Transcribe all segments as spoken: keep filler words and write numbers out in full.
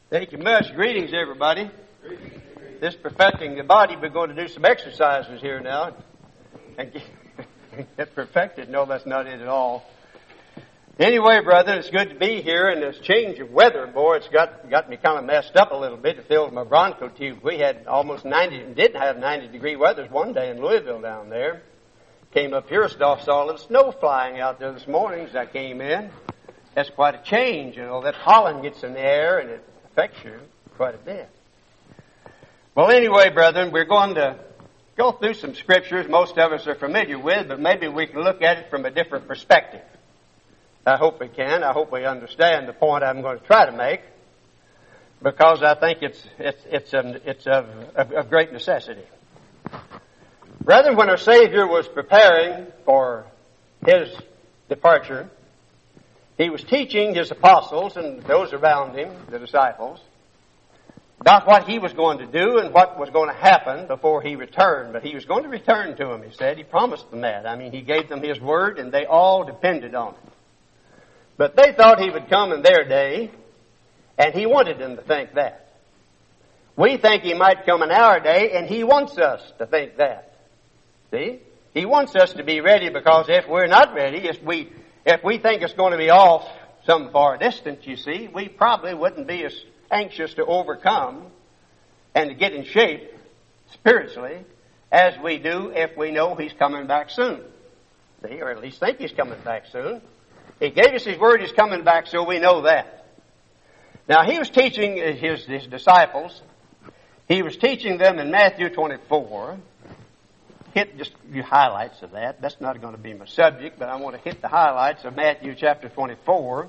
Thank you much. Greetings, everybody. This perfecting the body, we're going to do some exercises here now and get, get perfected. No, that's not it at all. Anyway, brother, it's good to be here, and this change of weather, boy, it's got got me kind of messed up a little bit. It filled my broncho tube. We had almost ninety, didn't have ninety degree weather one day in Louisville down there. Came up here, saw all the snow flying out there this morning as I came in. That's quite a change, you know. That pollen gets in the air, and it affects you quite a bit. Well, anyway, brethren, we're going to go through some scriptures most of us are familiar with, but maybe we can look at it from a different perspective. I hope we can. I hope we understand the point I'm going to try to make, because I think it's it's it's um, it's of, of, of great necessity. Brethren, when our Savior was preparing for His departure, He was teaching His apostles and those around Him, the disciples, about what He was going to do and what was going to happen before He returned. But He was going to return to them, He said. He promised them that. I mean, He gave them His word, and they all depended on it. But they thought He would come in their day, and He wanted them to think that. We think He might come in our day, and He wants us to think that. See? He wants us to be ready, because if we're not ready, if we if we think it's going to be off some far distance, you see, we probably wouldn't be as anxious to overcome and to get in shape spiritually as we do if we know He's coming back soon. See? Or at least think He's coming back soon. He gave us His word, He's coming back, so we know that. Now, He was teaching His, his disciples. He was teaching them in Matthew twenty-four. Hit just a few highlights of that. That's not going to be my subject, but I want to hit the highlights of Matthew chapter twenty-four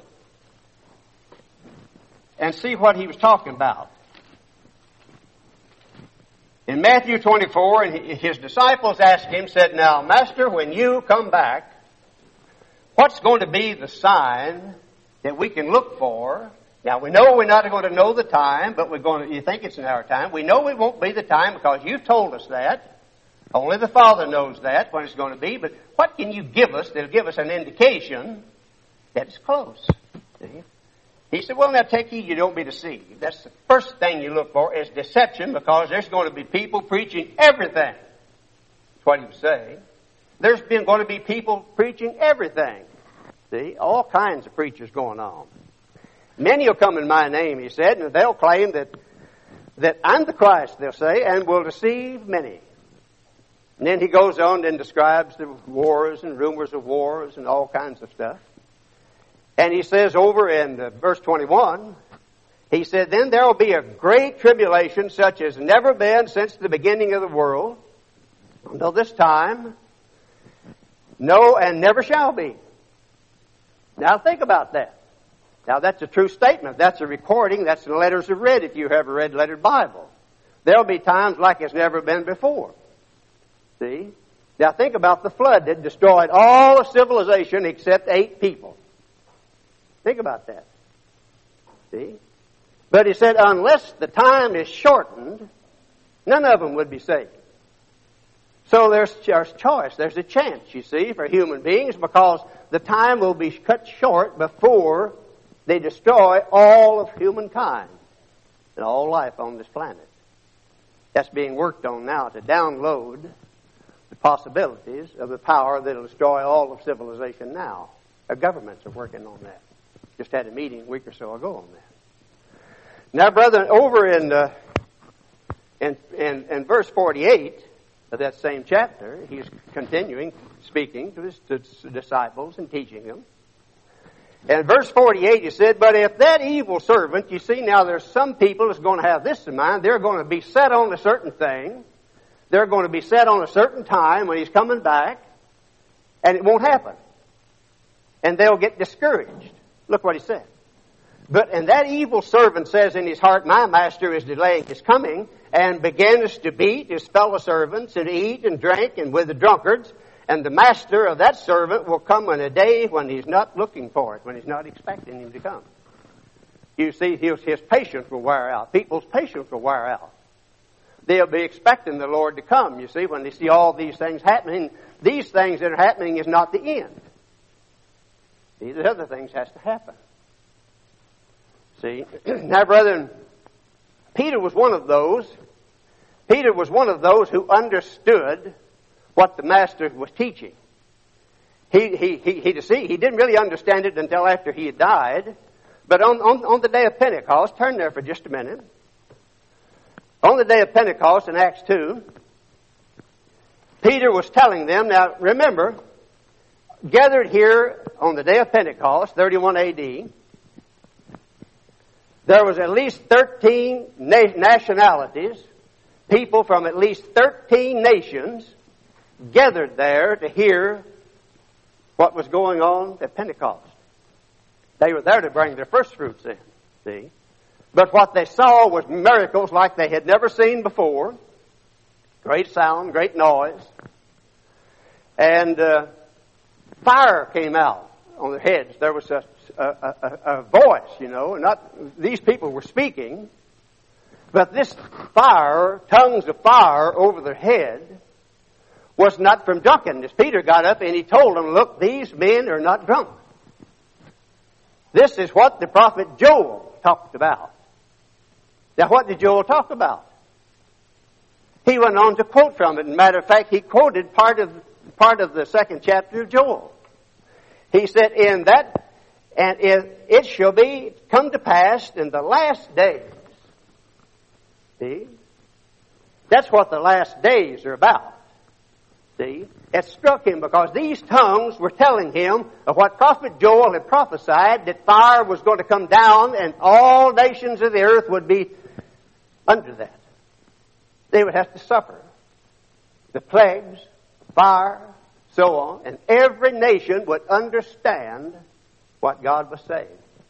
and see what He was talking about. In Matthew twenty-four, and His disciples asked Him, said, "Now, Master, when you come back, what's going to be the sign that we can look for?" Now, we know we're not going to know the time, but we're going to, you think it's in our time. We know it won't be the time because you've told us that. Only the Father knows that, when it's going to be. But what can you give us that'll give us an indication that it's close? See? He said, well, now take heed you don't be deceived. That's the first thing you look for is deception, because there's going to be people preaching everything. That's what He was saying. There's been going to be people preaching everything. See, all kinds of preachers going on. Many will come in my name, He said, and they'll claim that that I'm the Christ, they'll say, and will deceive many. And then He goes on and describes the wars and rumors of wars and all kinds of stuff. And He says over in uh, verse twenty-one, He said, then there will be a great tribulation such as never been since the beginning of the world until this time. No, and never shall be. Now think about that. Now that's a true statement. That's a recording. That's the letters of read if you have a red lettered Bible. There'll be times like it's never been before. See? Now think about the flood that destroyed all of civilization except eight people. Think about that. See? But He said unless the time is shortened, none of them would be saved. So there's, there's choice. There's a chance, you see, for human beings, because the time will be cut short before they destroy all of humankind and all life on this planet. That's being worked on now to download the possibilities of the power that will destroy all of civilization now. Our governments are working on that. Just had a meeting a week or so ago on that. Now, brethren, over in, uh, in, in, in verse forty-eight, of that same chapter, He's continuing speaking to His, to His disciples and teaching them. And in verse forty-eight, He said, but if that evil servant, you see now there's some people that's going to have this in mind, they're going to be set on a certain thing, they're going to be set on a certain time when He's coming back, and it won't happen. And they'll get discouraged. Look what He said. But, and that evil servant says in his heart, my master is delaying His coming, and begins to beat his fellow servants, and eat and drink, and with the drunkards. And the master of that servant will come in a day when he's not looking for it, when he's not expecting him to come. You see, his, his patience will wear out. People's patience will wear out. They'll be expecting the Lord to come, you see, when they see all these things happening. These things that are happening is not the end. These other things has to happen. See, now, brethren, Peter was one of those. Peter was one of those who understood what the Master was teaching. He, he, he, he, he didn't really understand it until after he had died. But on, on, on the day of Pentecost, turn there for just a minute. On the day of Pentecost in Acts two, Peter was telling them, now remember, gathered here on the day of Pentecost, thirty-one A D, there was at least thirteen na- nationalities, people from at least thirteen nations gathered there to hear what was going on at Pentecost. They were there to bring their first fruits in, see? But what they saw was miracles like they had never seen before. Great sound, great noise. And uh, fire came out on their heads. There was a, a, a, a voice, you know. Not these people were speaking, but this fire, tongues of fire over their head, was not from drunkenness. Peter got up and he told them, look, these men are not drunk. This is what the prophet Joel talked about. Now, what did Joel talk about? He went on to quote from it. As a matter of fact, he quoted part of part of the second chapter of Joel. He said, "In that, and it, it shall be come to pass in the last days." See, that's what the last days are about. See, it struck him because these tongues were telling him of what prophet Joel had prophesied, that fire was going to come down and all nations of the earth would be under that. They would have to suffer the plagues, fire, so on, and every nation would understand what God was saying.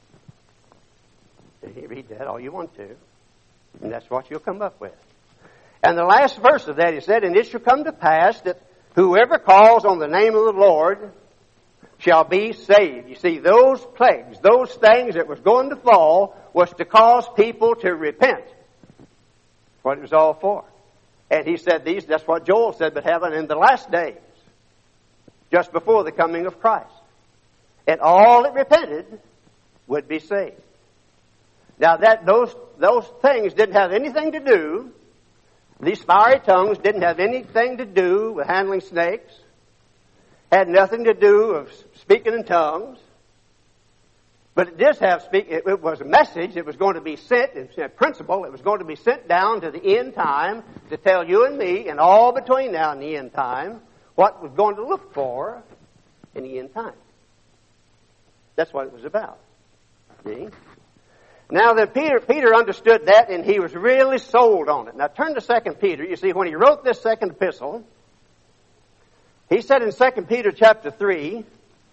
You read that all you want to, and that's what you'll come up with. And the last verse of that, he said, "And it shall come to pass that whoever calls on the name of the Lord shall be saved." You see, those plagues, those things that was going to fall, was to cause people to repent. What it was all for. And he said these, that's what Joel said would happen in the last days, just before the coming of Christ. And all that repented would be saved. Now that those those things didn't have anything to do, these fiery tongues didn't have anything to do with handling snakes, had nothing to do with speaking in tongues, but it did have speak. It, it was a message that was going to be sent, it's a principle. It was going to be sent down to the end time to tell you and me, and all between now and the end time, what was going to look for in the end time. That's what it was about. See? Now then, Peter, Peter understood that, and he was really sold on it. Now turn to Second Peter. You see, when he wrote this second epistle, he said in Second Peter chapter three,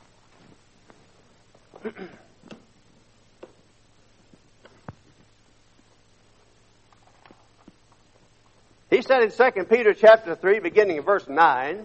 he said in Second Peter chapter three, beginning in verse nine.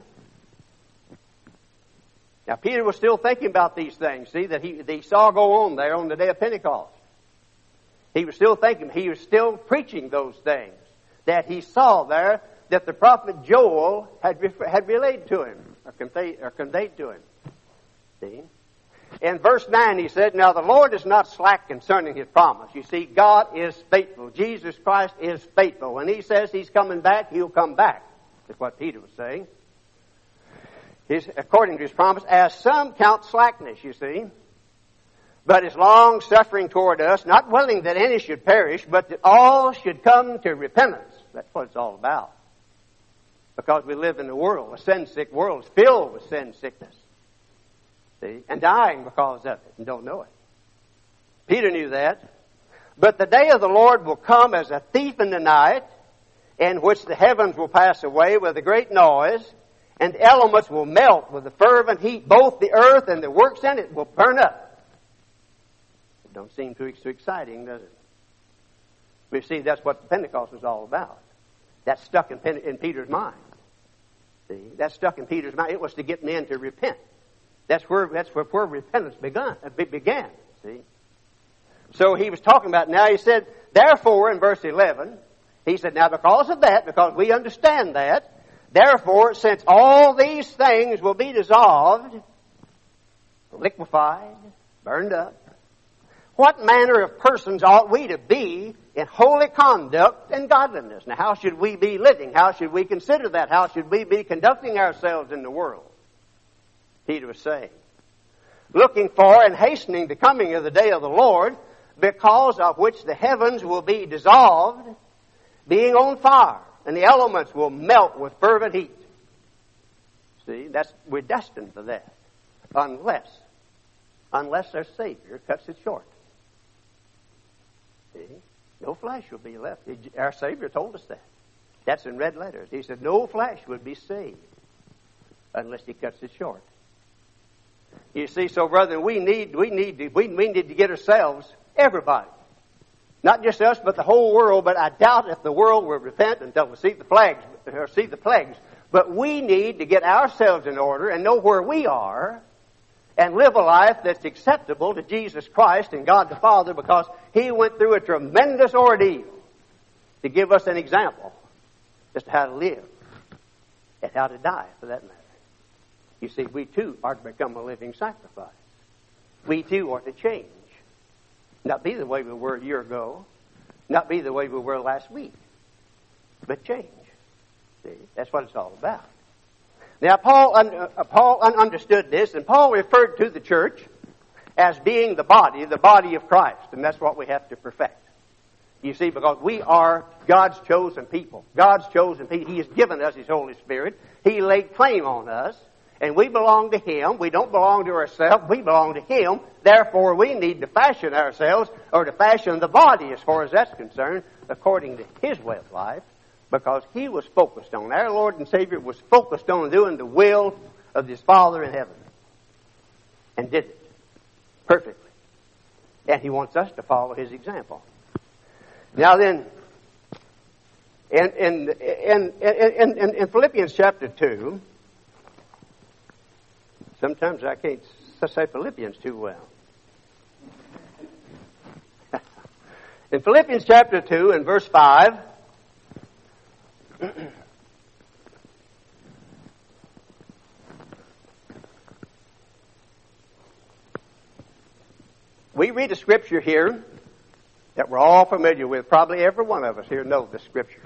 Now Peter was still thinking about these things, see, that he, that he saw go on there on the day of Pentecost. He was still thinking, he was still preaching those things that he saw there that the prophet Joel had had relayed to him or conveyed, or conveyed to him. See? In verse nine he said, "Now the Lord is not slack concerning His promise." You see, God is faithful. Jesus Christ is faithful. When He says He's coming back, He'll come back. That's what Peter was saying. He's, according to His promise, as some count slackness, you see, but is long suffering toward us, not willing that any should perish, but that all should come to repentance. That's what it's all about. Because we live in a world, a sin-sick world, is filled with sin sickness. See? And dying because of it, and don't know it. Peter knew that. "But the day of the Lord will come as a thief in the night, in which the heavens will pass away with a great noise, and the elements will melt with a fervent heat. Both the earth and the works in it will burn up." It don't seem too, too exciting, does it? We see that's what Pentecost was all about. That stuck in, in Peter's mind. See, that stuck in Peter's mind. It was to get men to repent. That's where that's where, where repentance began. Began. See, so he was talking about now. He said, therefore, in verse eleven, he said, now because of that, because we understand that, therefore, since all these things will be dissolved, liquefied, burned up, what manner of persons ought we to be in holy conduct and godliness? Now, how should we be living? How should we consider that? How should we be conducting ourselves in the world? Peter was saying, looking for and hastening the coming of the day of the Lord, because of which the heavens will be dissolved, being on fire, and the elements will melt with fervent heat. See, that's, we're destined for that. Unless, unless our Savior cuts it short. See? No flesh will be left. Our Savior told us that. That's in red letters. He said no flesh would be saved unless He cuts it short. You see, so brethren, we need, we need to, we, we need to get ourselves, everybody, not just us, but the whole world. But I doubt if the world will repent until we see the plagues, or see the plagues. But we need to get ourselves in order and know where we are, and live a life that's acceptable to Jesus Christ and God the Father, because He went through a tremendous ordeal to give us an example as to how to live and how to die, for that matter. You see, we too are to become a living sacrifice. We too are to change. Not be the way we were a year ago, not be the way we were last week, but change. See, that's what it's all about. Now, Paul, uh, Paul understood this, and Paul referred to the church as being the body, the body of Christ, and that's what we have to perfect. You see, because we are God's chosen people. God's chosen people. He has given us His Holy Spirit. He laid claim on us, and we belong to Him. We don't belong to ourselves. We belong to Him. Therefore, we need to fashion ourselves, or to fashion the body, as far as that's concerned, according to His way of life. Because He was focused on, our Lord and Savior was focused on doing the will of His Father in heaven. And did it perfectly. And He wants us to follow His example. Now then, in, in, in, in, in, in Philippians chapter two, sometimes I can't say Philippians too well. In Philippians chapter two and verse five, we read a scripture here that we're all familiar with. Probably every one of us here know the scripture.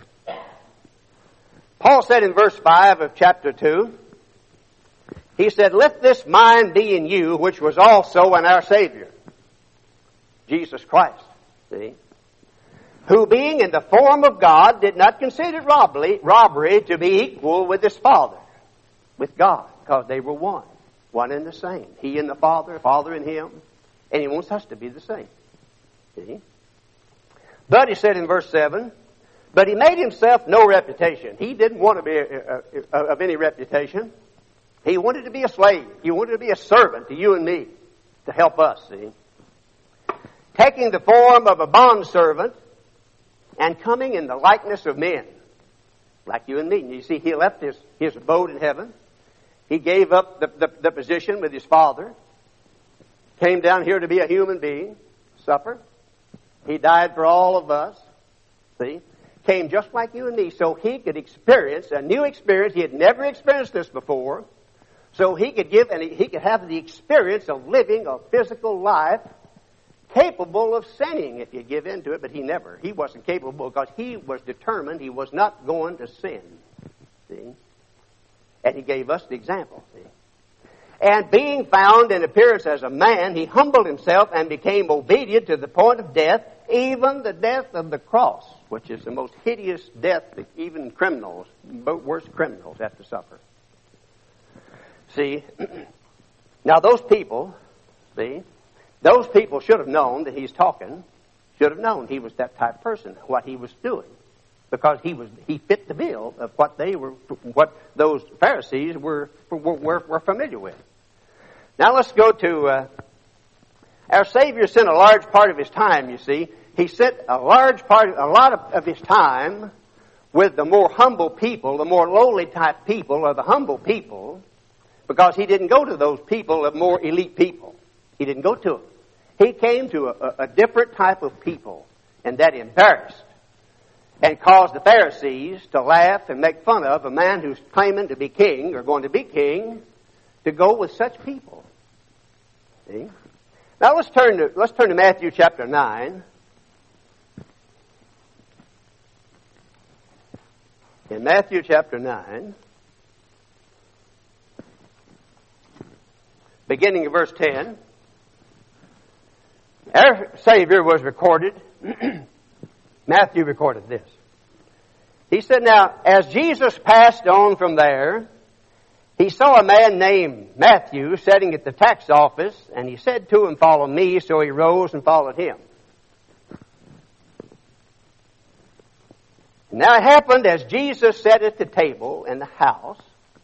Paul said in verse five of chapter two, he said, "Let this mind be in you, which was also in our Savior, Jesus Christ." See? Who being in the form of God did not consider robbery, robbery to be equal with His Father, with God, because they were one, one and the same. He and the Father, Father and Him, and He wants us to be the same. See? But He said in verse seven, but He made Himself no reputation. He didn't want to be a, a, a, of any reputation. He wanted to be a slave. He wanted to be a servant to you and me, to help us, see. Taking the form of a bondservant, and coming in the likeness of men, like you and me. You see, He left his, his abode in heaven. He gave up the, the, the position with His Father. Came down here to be a human being. Suffer. He died for all of us. See? Came just like you and me, so He could experience a new experience. He had never experienced this before. So He could give, and he, he could have the experience of living a physical life capable of sinning if you give in to it, but He never. He wasn't capable because He was determined He was not going to sin. See? And He gave us the example. See? And being found in appearance as a man, He humbled Himself and became obedient to the point of death, even the death of the cross, which is the most hideous death that even criminals, worst criminals, have to suffer. See? Now those people, see, those people should have known that He's talking, should have known He was that type of person, what He was doing. Because he was he fit the bill of what they were, what those Pharisees were were, were familiar with. Now let's go to, uh, our Savior spent a large part of His time, you see. He spent a large part, a lot of, of His time with the more humble people, the more lowly type people, or the humble people, because He didn't go to those people of more elite people. He didn't go to them. He came to a, a different type of people, and that embarrassed and caused the Pharisees to laugh and make fun of a man who's claiming to be king or going to be king, to go with such people. See? Now let's turn to, let's turn to Matthew chapter nine. In Matthew chapter nine, beginning of verse ten, our Savior was recorded. Matthew recorded this. He said, now, as Jesus passed on from there, he saw a man named Matthew sitting at the tax office, and he said to him, follow me. So he rose and followed him. Now it happened as Jesus sat at the table in the house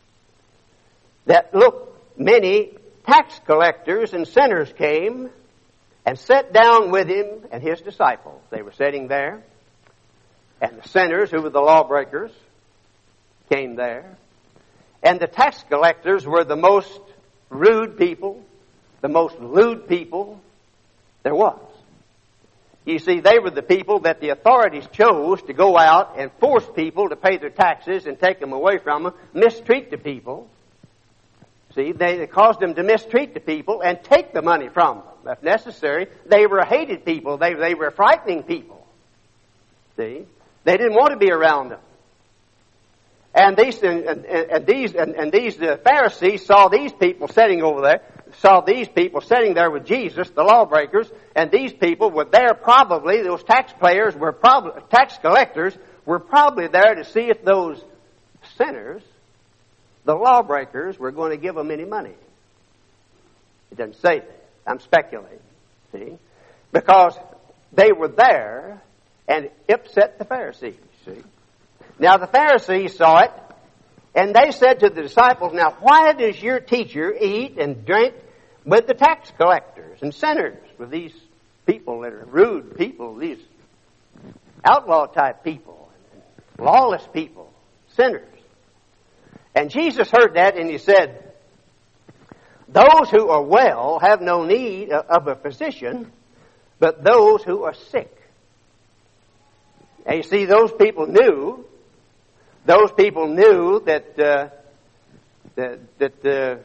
that, look, many tax collectors and sinners came and sat down with him and his disciples. They were sitting there. And the sinners, who were the lawbreakers, came there. And the tax collectors were the most rude people, the most lewd people there was. You see, they were the people that the authorities chose to go out and force people to pay their taxes and take them away from them, mistreat the people. See, they caused them to mistreat the people and take the money from them, if necessary. They were hated people. They, they were frightening people. See? They didn't want to be around them. And these and, and, and these and, and these the Pharisees saw these people sitting over there, saw these people sitting there with Jesus, the lawbreakers, and these people were there probably, those taxpayers were probably, tax collectors were probably there to see if those sinners, the lawbreakers, were going to give them any money. It doesn't say that. I'm speculating, see? Because they were there and it upset the Pharisees, see? Now the Pharisees saw it, and they said to the disciples, now why does your teacher eat and drink with the tax collectors and sinners, with these people that are rude people, these outlaw type people, lawless people, sinners? And Jesus heard that and he said, those who are well have no need of a physician, but those who are sick. And you see, those people knew, those people knew that uh, that, that uh,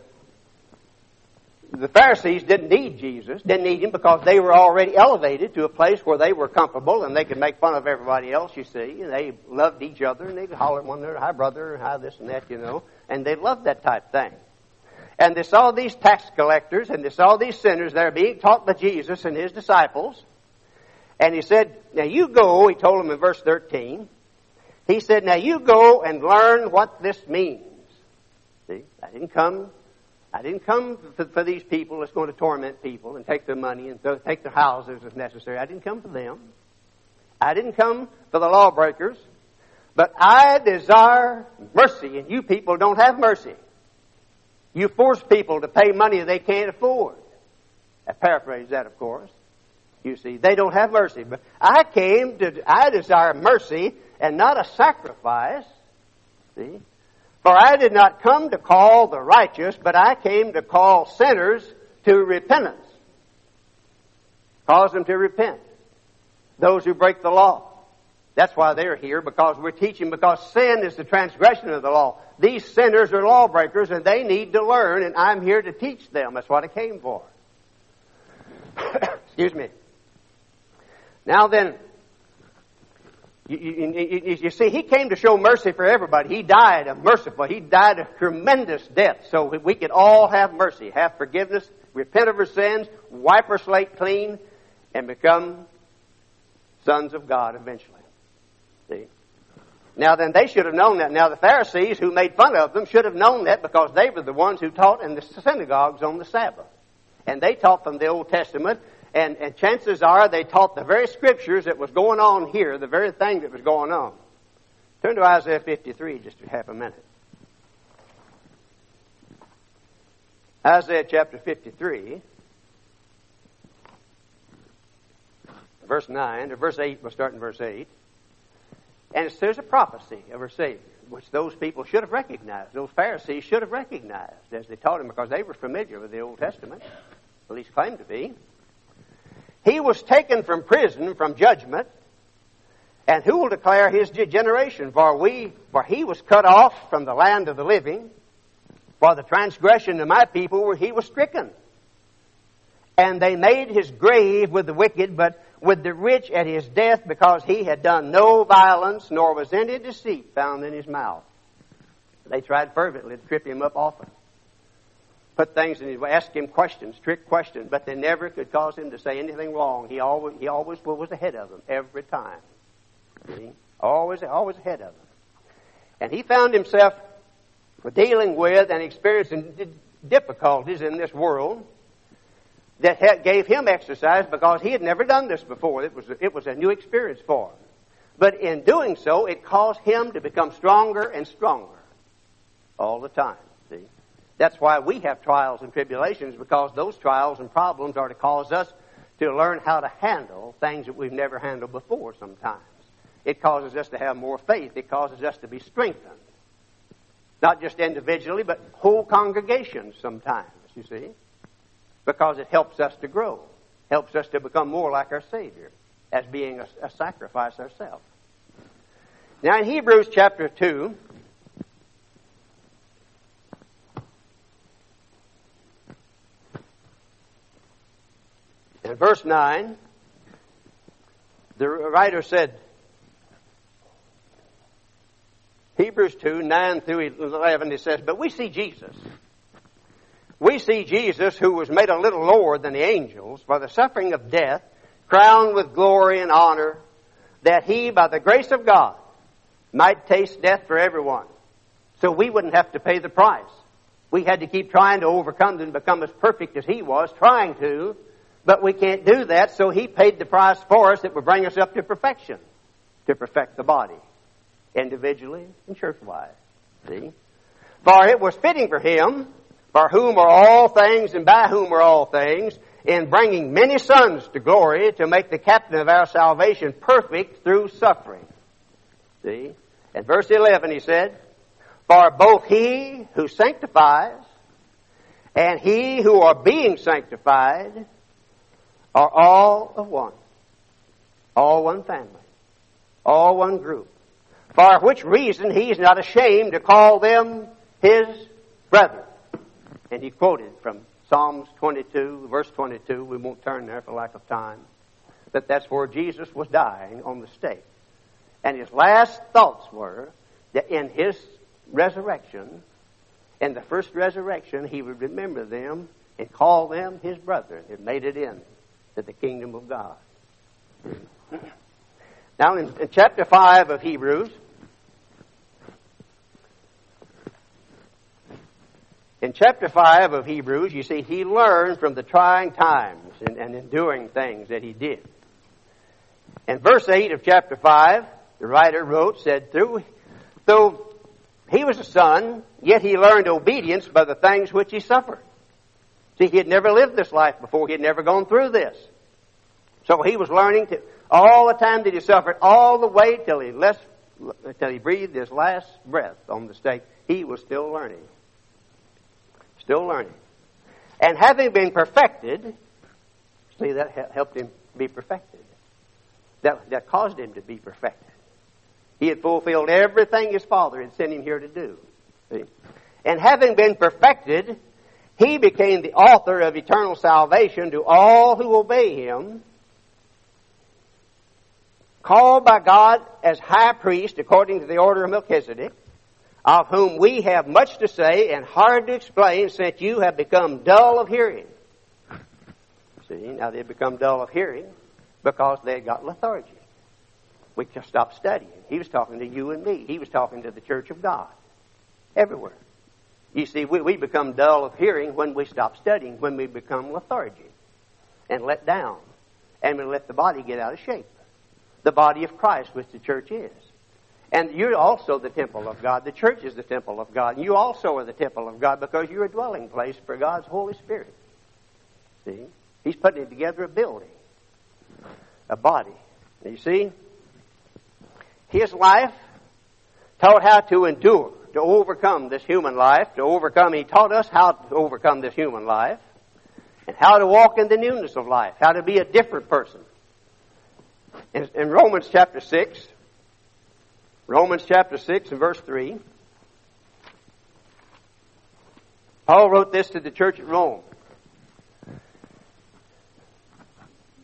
the Pharisees didn't need Jesus, didn't need him because they were already elevated to a place where they were comfortable and they could make fun of everybody else, you see. And they loved each other and they could holler at one another, hi brother, hi this and that, you know. And they loved that type thing. And they saw these tax collectors and they saw these sinners there being taught by Jesus and his disciples. And he said, now you go, he told them in verse thirteen, he said, now you go and learn what this means. See, I didn't come, I didn't come for, for these people that's going to torment people and take their money and th- take their houses if necessary. I didn't come for them. I didn't come for the lawbreakers. But I desire mercy, and you people don't have mercy. You force people to pay money they can't afford. I paraphrase that, of course. You see, they don't have mercy. But I came to, I desire mercy and not a sacrifice. See? For I did not come to call the righteous, but I came to call sinners to repentance. Cause them to repent. Those who break the law. That's why they're here, because we're teaching, because sin is the transgression of the law. These sinners are lawbreakers and they need to learn, and I'm here to teach them. That's what I came for. Excuse me. Now then, you, you, you, you see, he came to show mercy for everybody. He died a merciful, he died a tremendous death so we could all have mercy, have forgiveness, repent of our sins, wipe our slate clean, and become sons of God eventually. See? Now then, they should have known that. Now the Pharisees who made fun of them should have known that because they were the ones who taught in the synagogues on the Sabbath. And they taught from the Old Testament. And, and chances are they taught the very scriptures that was going on here, the very thing that was going on. Turn to Isaiah fifty-three just for half a minute. Isaiah chapter fifty-three, verse nine, or verse eight, we'll start in verse eight. And it says a prophecy of our Savior, which those people should have recognized. Those Pharisees should have recognized as they taught him because they were familiar with the Old Testament, at least claimed to be. He was taken from prison, from judgment, and who will declare his generation? For we, for he was cut off from the land of the living. For the transgression of my people, where he was stricken, And they made his grave with the wicked, but with the rich at his death, because he had done no violence, nor was any deceit found in his mouth. They tried fervently to trip him up often. Put things in his way, ask him questions, trick questions, but they never could cause him to say anything wrong. He always, he always was ahead of them every time. See? Always, always ahead of them. And he found himself dealing with and experiencing difficulties in this world that gave him exercise, because he had never done this before. It was, it was a new experience for him. But in doing so, it caused him to become stronger and stronger all the time. See? That's why we have trials and tribulations, because those trials and problems are to cause us to learn how to handle things that we've never handled before sometimes. It causes us to have more faith. It causes us to be strengthened. Not just individually, but whole congregations sometimes, you see. Because it helps us to grow. Helps us to become more like our Savior, as being a, a sacrifice ourselves. Now in Hebrews chapter two, in verse nine, the writer said, Hebrews two, nine through eleven, he says, but we see Jesus. We see Jesus, who was made a little lower than the angels by the suffering of death, crowned with glory and honor, that he, by the grace of God, might taste death for everyone. So we wouldn't have to pay the price. We had to keep trying to overcome and become as perfect as he was, trying to, but we can't do that, so he paid the price for us that would bring us up to perfection, to perfect the body, individually and church-wise. See? For it was fitting for him, for whom are all things and by whom are all things, in bringing many sons to glory, to make the captain of our salvation perfect through suffering. See? At verse eleven he said, for both he who sanctifies and he who are being sanctified are all of one. All one family. All one group. For which reason he is not ashamed to call them his brethren. And he quoted from Psalms twenty-two, verse twenty-two. We won't turn there for lack of time. That that's where Jesus was dying on the stake. And his last thoughts were that in his resurrection, in the first resurrection, he would remember them and call them his brethren. It made it in to the kingdom of God. Now in, in chapter five of Hebrews, In chapter five of Hebrews, you see, he learned from the trying times and, and enduring things that he did. In verse eight of chapter five, the writer wrote, said, Through, though he was a son, yet he learned obedience by the things which he suffered. See, he had never lived this life before. He had never gone through this. So he was learning to, all the time that he suffered, all the way till he, left, till he breathed his last breath on the stake, he was still learning. Still learning. And having been perfected, see, that helped him be perfected. That, that caused him to be perfected. He had fulfilled everything his Father had sent him here to do. See? And having been perfected, he became the author of eternal salvation to all who obey him, called by God as high priest according to the order of Melchizedek, of whom we have much to say and hard to explain, since you have become dull of hearing. See, now they've become dull of hearing because they had got lethargy. We just stopped studying. He was talking to you and me. He was talking to the church of God. Everywhere. You see, we, we become dull of hearing when we stop studying, when we become lethargic and let down. And we let the body get out of shape. The body of Christ, which the church is. And you're also the temple of God. The church is the temple of God. And you also are the temple of God because you're a dwelling place for God's Holy Spirit. See? He's putting together a building. A body. And you see? His life taught how to endure, to overcome this human life, to overcome. He taught us how to overcome this human life and how to walk in the newness of life, how to be a different person. In, in Romans chapter six, Romans chapter six and verse three, Paul wrote this to the church at Rome.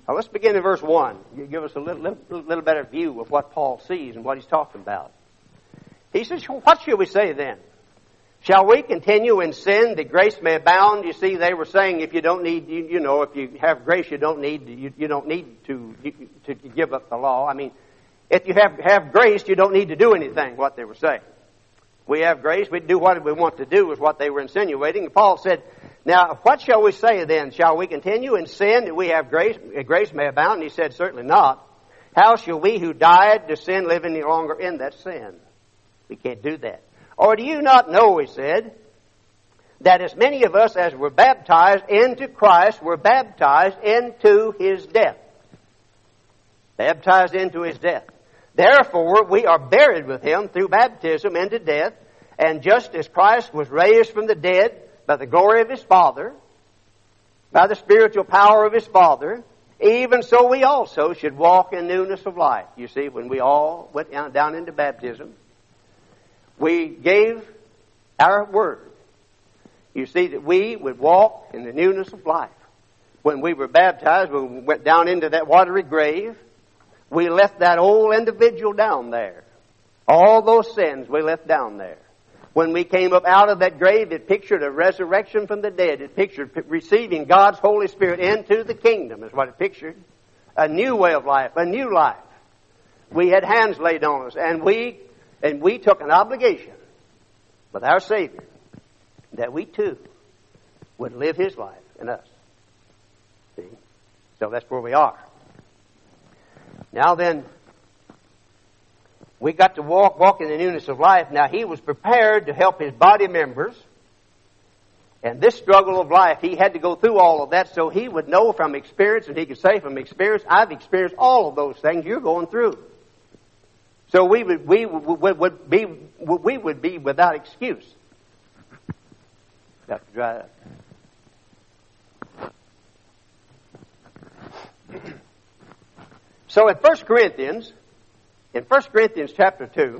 Now let's begin in verse one. You give us a little, little, little better view of what Paul sees and what he's talking about. He says, what shall we say then? Shall we continue in sin that grace may abound? You see, they were saying if you don't need, you, you know, if you have grace, you don't need, you, you don't need to to give up the law. I mean, if you have have grace, you don't need to do anything. What they were saying. We have grace, we do what we want to do, is what they were insinuating. And Paul said, now, what shall we say then? Shall we continue in sin that we have grace, grace may abound? And he said, certainly not. How shall we who died to sin live any longer in that sin? We can't do that. Or do you not know, he said, that as many of us as were baptized into Christ were baptized into His death? Baptized into His death. Therefore, we are buried with Him through baptism into death, and just as Christ was raised from the dead by the glory of His Father, by the spiritual power of His Father, even so we also should walk in newness of life. You see, when we all went down, down into baptism, we gave our word. You see, that we would walk in the newness of life. When we were baptized, when we went down into that watery grave, we left that old individual down there. All those sins we left down there. When we came up out of that grave, it pictured a resurrection from the dead. It pictured receiving God's Holy Spirit into the kingdom, is what it pictured. A new way of life, a new life. We had hands laid on us, and we and we took an obligation with our Savior that we too would live His life in us. See? So that's where we are. Now then, we got to walk, walk in the newness of life. Now, He was prepared to help His body members. And this struggle of life, He had to go through all of that so He would know from experience, and He could say from experience, I've experienced all of those things you're going through. So we would, we would, would be, we would be without excuse. Got to dry up. So in First Corinthians, in First Corinthians chapter two,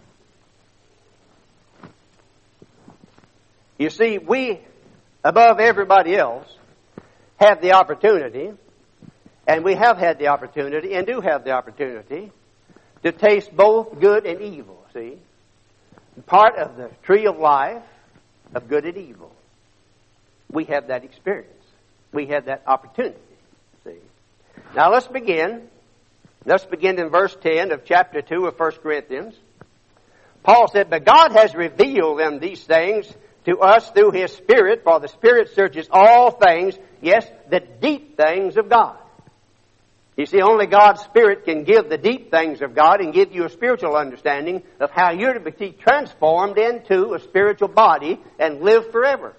you see, we, above everybody else, have the opportunity, and we have had the opportunity, and do have the opportunity, to taste both good and evil, see? Part of the tree of life of good and evil. We have that experience. We have that opportunity, see? Now let's begin. Let's begin in verse ten of chapter two of First Corinthians. Paul said, but God has revealed them these things to us through His Spirit, for the Spirit searches all things, yes, the deep things of God. You see, only God's Spirit can give the deep things of God and give you a spiritual understanding of how you're to be transformed into a spiritual body and live forever.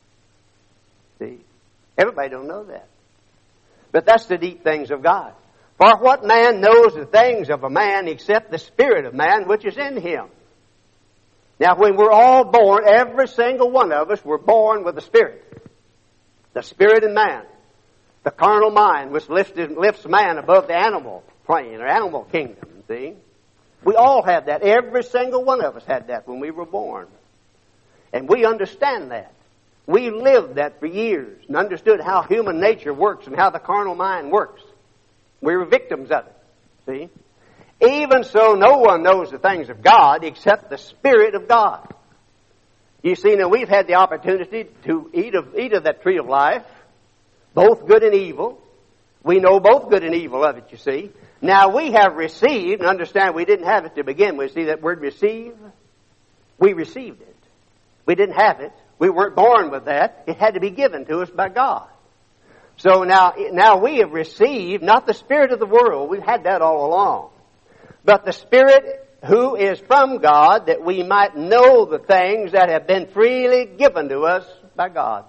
See? Everybody don't know that. But that's the deep things of God. For what man knows the things of a man except the spirit of man which is in him? Now, when we're all born, every single one of us were born with the Spirit. The Spirit in man. The carnal mind which lifts, lifts man above the animal plane or animal kingdom, see? We all had that. Every single one of us had that when we were born. And we understand that. We lived that for years and understood how human nature works and how the carnal mind works. We were victims of it, see? Even so, no one knows the things of God except the Spirit of God. You see, now we've had the opportunity to eat of, eat of that tree of life, both good and evil. We know both good and evil of it, you see. Now we have received, and understand we didn't have it to begin with. See that word receive? We received it. We didn't have it. We weren't born with that. It had to be given to us by God. So now, now we have received, not the spirit of the world, we've had that all along, but the Spirit who is from God, that we might know the things that have been freely given to us by God.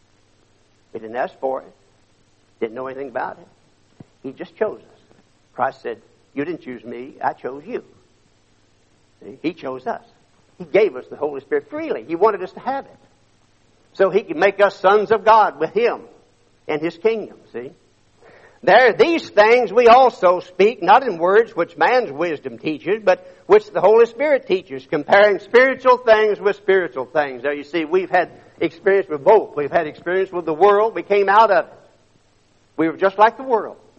We didn't ask for it. Didn't know anything about it. He just chose us. Christ said, you didn't choose me, I chose you. See? He chose us. He gave us the Holy Spirit freely. He wanted us to have it. So He could make us sons of God with Him and His kingdom, see? There, these things we also speak, not in words which man's wisdom teaches, but which the Holy Spirit teaches, comparing spiritual things with spiritual things. Now you see, we've had experience with both. We've had experience with the world. We came out of it. We were just like the world.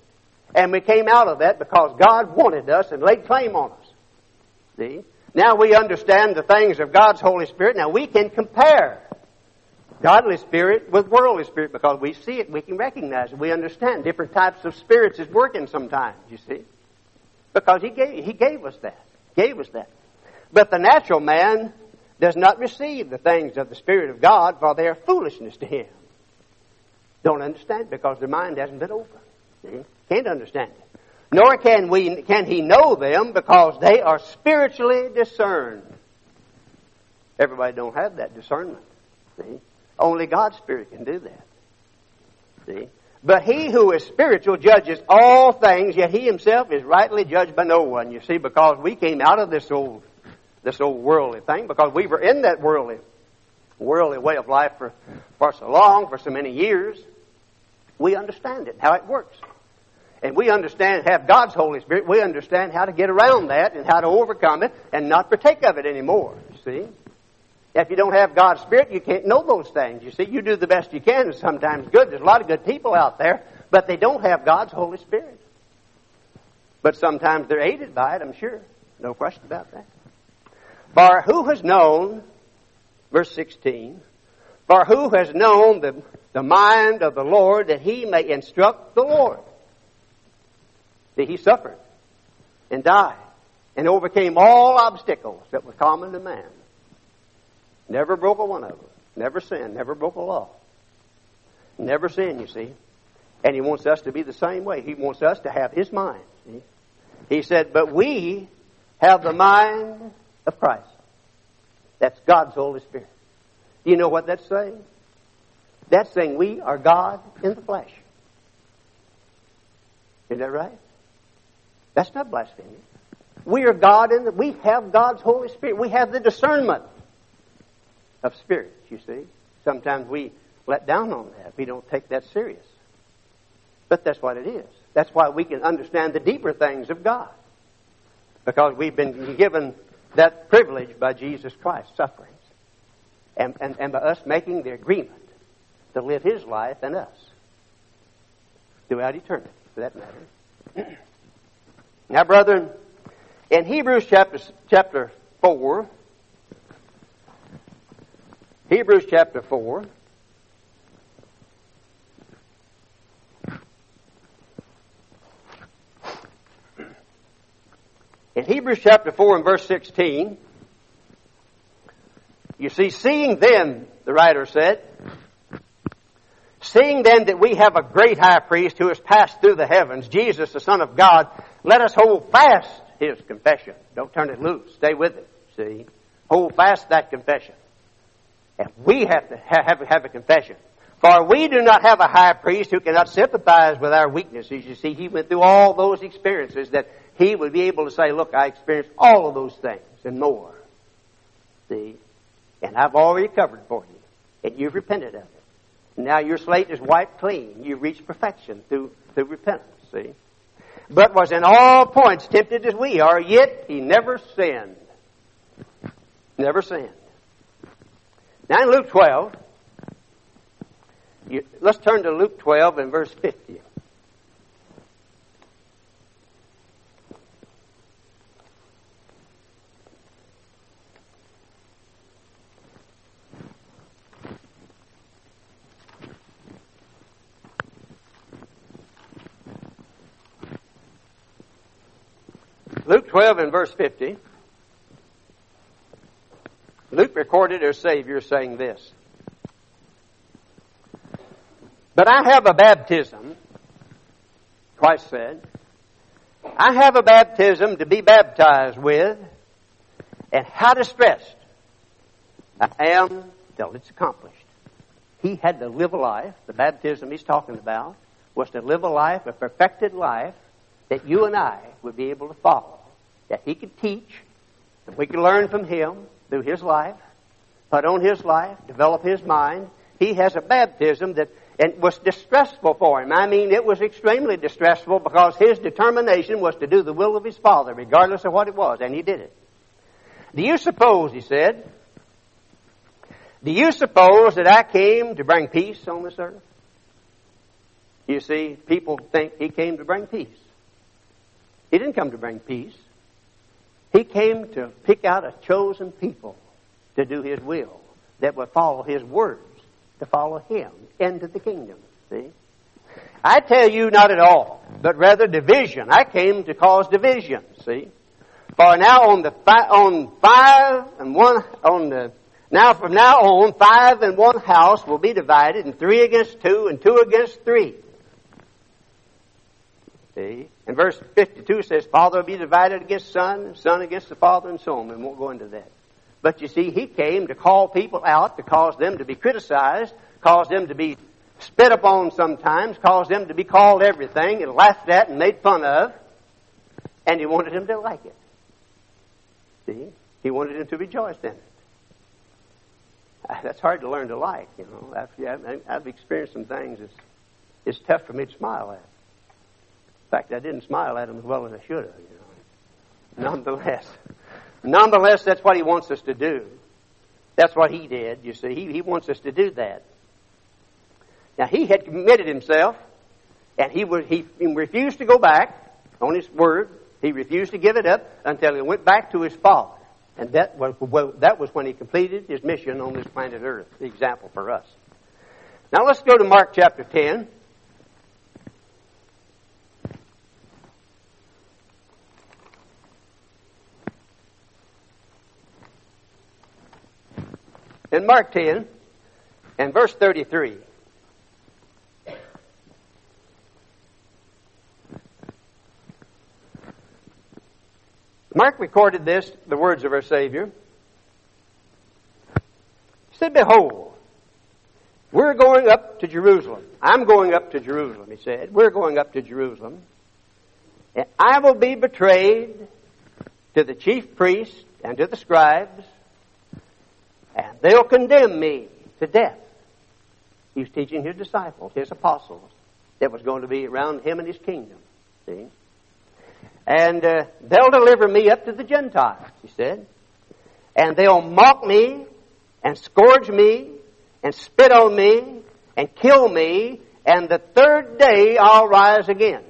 And we came out of that because God wanted us and laid claim on us. See? Now we understand the things of God's Holy Spirit. Now we can compare godly spirit with worldly spirit because we see it, we can recognize it, we understand different types of spirits is working sometimes, you see. Because He gave, He gave us that. Gave us that. But the natural man does not receive the things of the Spirit of God, for they are foolishness to him. Don't understand it because their mind hasn't been open. See? Can't understand it. Nor can we can he know them because they are spiritually discerned. Everybody don't have that discernment. See? Only God's Spirit can do that. See? But he who is spiritual judges all things, yet he himself is rightly judged by no one. You see, because we came out of this old this old worldly thing, because we were in that worldly worldly way of life for, for so long, for so many years, we understand it, how it works. And we understand, have God's Holy Spirit, we understand how to get around that and how to overcome it and not partake of it anymore, you see. If you don't have God's Spirit, you can't know those things, you see. You do the best you can, and sometimes good. There's a lot of good people out there, but they don't have God's Holy Spirit. But sometimes they're aided by it, I'm sure. No question about that. For who has known, verse sixteen, for who has known the, the mind of the Lord that he may instruct the Lord? See, he suffered and died and overcame all obstacles that were common to man. Never broke a one of them. Never sinned. Never broke a law. Never sinned, you see. And He wants us to be the same way. He wants us to have His mind. See? He said, but we have the mind of Christ. That's God's Holy Spirit. Do you know what that's saying? That's saying we are God in the flesh. Isn't that right? That's not blasphemy. We are God in the, we have God's Holy Spirit. We have the discernment of spirits, you see. Sometimes we let down on that. We don't take that serious. But that's what it is. That's why we can understand the deeper things of God. Because we've been given that privilege by Jesus Christ's sufferings. And, and, and by us making the agreement to live His life in us. Throughout eternity, for that matter. Now, brethren, in Hebrews chapter, chapter four, Hebrews chapter four, in Hebrews chapter four and verse sixteen, you see, seeing then, the writer said, seeing then that we have a great high priest who has passed through the heavens, Jesus, the Son of God, let us hold fast His confession. Don't turn it loose. Stay with it, see. Hold fast that confession. And we have to have, have a confession. For we do not have a high priest who cannot sympathize with our weaknesses. You see, He went through all those experiences that He would be able to say, look, I experienced all of those things and more. See? And I've already covered for you. And you've repented of it. Now your slate is wiped clean. You've reached perfection through, through repentance, see? But was in all points tempted as we are, yet He never sinned. Never sinned. Now in Luke twelve, you, let's turn to Luke twelve and verse fifty. Luke twelve and verse fifty. Luke recorded our Savior saying this. But I have a baptism, Christ said, I have a baptism to be baptized with, and how distressed I am till it's accomplished. He had to live a life, the baptism he's talking about, was to live a life, a perfected life, that you and I would be able to follow, that He could teach, and we could learn from Him through His life, put on His life, develop His mind. He has a baptism that and was distressful for Him. I mean, it was extremely distressful because His determination was to do the will of His Father, regardless of what it was, and He did it. Do you suppose, He said, do you suppose that I came to bring peace on this earth? You see, people think he came to bring peace. He didn't come to bring peace. He came to pick out a chosen people to do his will, that would follow his words, to follow him into the kingdom. See? I tell you, not at all, but rather division. I came to cause division. See? For now on the fi- on five and one on the now from now on five and one house will be divided, and three against two, and two against three. See? And verse fifty-two says, Father will be divided against son, and son against the father, and so on. We won't go into that. But you see, he came to call people out, to cause them to be criticized, cause them to be spit upon sometimes, cause them to be called everything and laughed at and made fun of. And he wanted them to like it. See? He wanted them to rejoice in it. That's hard to learn to like, you know. I've, I've experienced some things it's, it's tough for me to smile at. In fact, I didn't smile at them as well as I should have, you know. Nonetheless, nonetheless, that's what he wants us to do. That's what he did, you see. He, he wants us to do that. Now, he had committed himself, and he, would, he refused to go back on his word. He refused to give it up until he went back to his Father. And that was, well, that was when he completed his mission on this planet Earth, the example for us. Now, let's go to Mark chapter ten. In Mark ten, and verse thirty-three. Mark recorded this, the words of our Savior. He said, Behold, we're going up to Jerusalem. I'm going up to Jerusalem, he said. We're going up to Jerusalem. And I will be betrayed to the chief priests and to the scribes, and they'll condemn me to death. He was teaching his disciples, his apostles, that was going to be around him and his kingdom. See? And uh, they'll deliver me up to the Gentiles, he said. And they'll mock me and scourge me and spit on me and kill me, and the third day I'll rise again.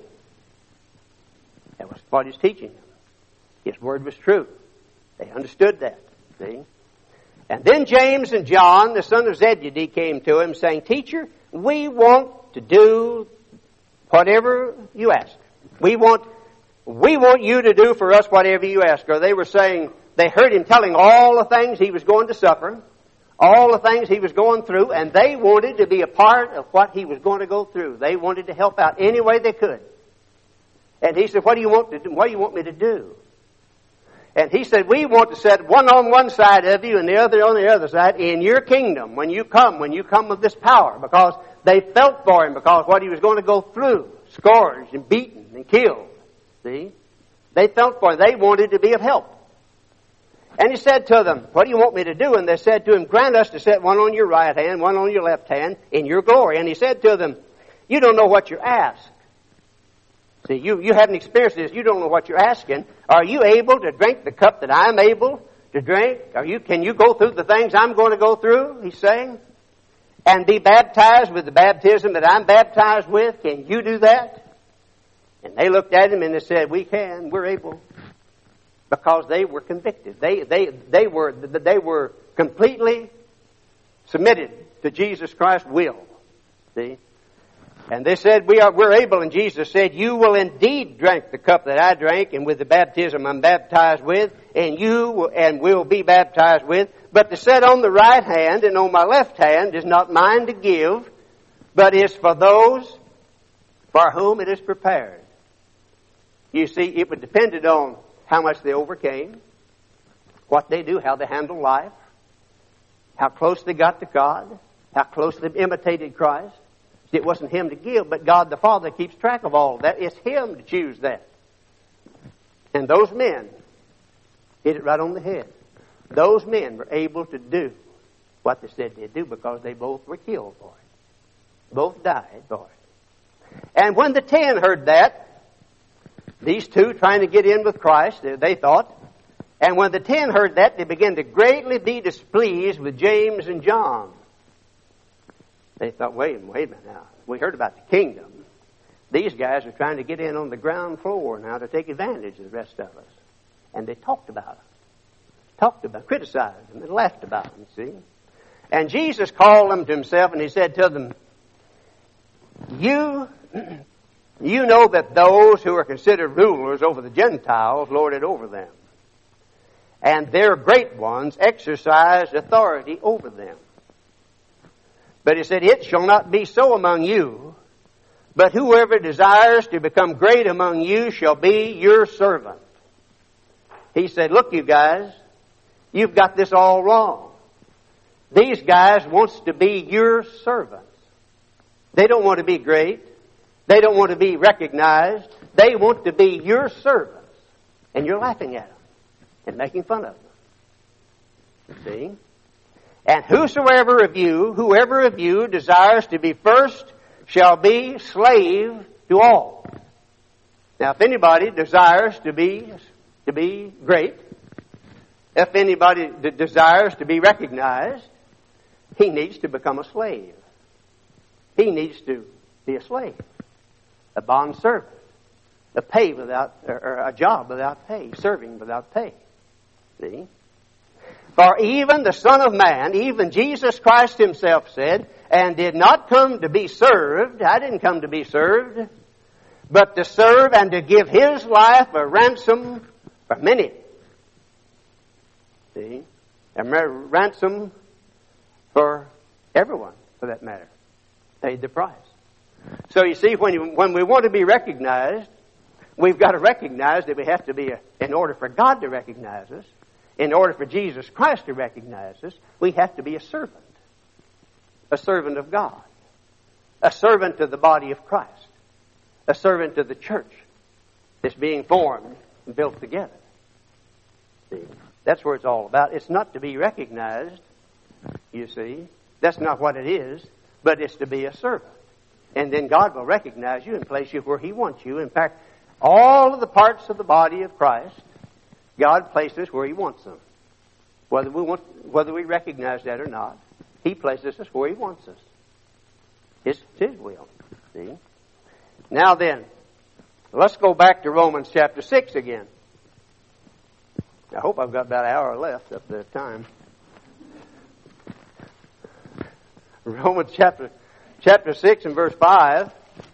That was what he's teaching them. His word was true. They understood that. See? And then James and John, the son of Zebedee, came to him saying, Teacher, we want to do whatever you ask. We want We want you to do for us whatever you ask. Or they were saying, they heard him telling all the things he was going to suffer, all the things he was going through, and they wanted to be a part of what he was going to go through. They wanted to help out any way they could. And he said, what do you want to do? What do you want me to do? And he said, we want to set one on one side of you and the other on the other side in your kingdom when you come, when you come with this power. Because they felt for him, because what he was going to go through, scourged and beaten and killed. See? They felt for him. They wanted to be of help. And he said to them, what do you want me to do? And they said to him, grant us to set one on your right hand, one on your left hand, in your glory. And he said to them, you don't know what you're asked. See, you, you haven't experienced this. You don't know what you're asking. Are you able to drink the cup that I'm able to drink? Are you, can you go through the things I'm going to go through? He's saying. And be baptized with the baptism that I'm baptized with? Can you do that? And they looked at him and they said, we can, we're able. Because they were convicted. They, they, they, were, they were completely submitted to Jesus Christ's will. See? And they said, we are, we're able. And Jesus said, you will indeed drink the cup that I drank, and with the baptism I'm baptized with, and you will, and will be baptized with. But to set on the right hand and on my left hand is not mine to give, but is for those for whom it is prepared. You see, it would depended on how much they overcame, what they do, how they handle life, how close they got to God, how close they imitated Christ. It wasn't him to give, but God the Father keeps track of all of that. It's him to choose that. And those men hit it right on the head. Those men were able to do what they said they'd do because they both were killed for it. Both died for it. And when the ten heard that, these two trying to get in with Christ, they thought, and when the ten heard that, they began to greatly be displeased with James and John. They thought, wait, wait a minute now. We heard about the kingdom. These guys are trying to get in on the ground floor now to take advantage of the rest of us. And they talked about it. Talked about, criticized them, and laughed about them, see? And Jesus called them to himself, and he said to them, You, you know that those who are considered rulers over the Gentiles lord it over them. And their great ones exercise authority over them. But he said, It shall not be so among you, but whoever desires to become great among you shall be your servant. He said, Look, you guys, you've got this all wrong. These guys wants to be your servants. They don't want to be great. They don't want to be recognized. They want to be your servants. And you're laughing at them and making fun of them. You see? And whosoever of you, whoever of you desires to be first shall be slave to all. Now, if anybody desires to be to be great, if anybody d- desires to be recognized, he needs to become a slave. He needs to be a slave, a bond servant, a pay without, or a job without pay, serving without pay. See? For even the Son of Man, even Jesus Christ himself said, and did not come to be served. I didn't come to be served, but to serve and to give his life a ransom for many. See? A ransom for everyone, for that matter. Paid the price. So you see, when, you, when we want to be recognized, we've got to recognize that we have to be, a, in order for God to recognize us, in order for Jesus Christ to recognize us, we have to be a servant. A servant of God. A servant to the body of Christ. A servant to the church that's being formed and built together. See? That's where it's all about. It's not to be recognized, you see. That's not what it is, but it's to be a servant. And then God will recognize you and place you where He wants you. In fact, all of the parts of the body of Christ, God places where He wants them. Whether we want, whether we recognize that or not, He places us where He wants us. It's His will. See? Now then, let's go back to Romans chapter six again. I hope I've got about an hour left up to the time. Romans chapter chapter six and verse five.